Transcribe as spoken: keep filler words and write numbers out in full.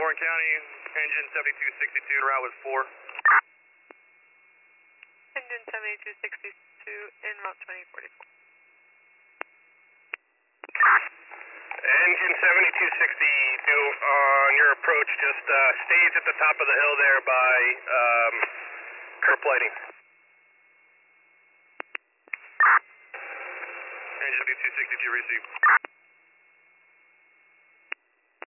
Warren County, engine seventy-two sixty-two, route was four. Engine seventy-two sixty-two, en route twenty forty-four. Engine seventy-two sixty-two, on your approach, just uh, stays at the top of the hill there by um, curb plating. Engine seventy-two sixty-two, received.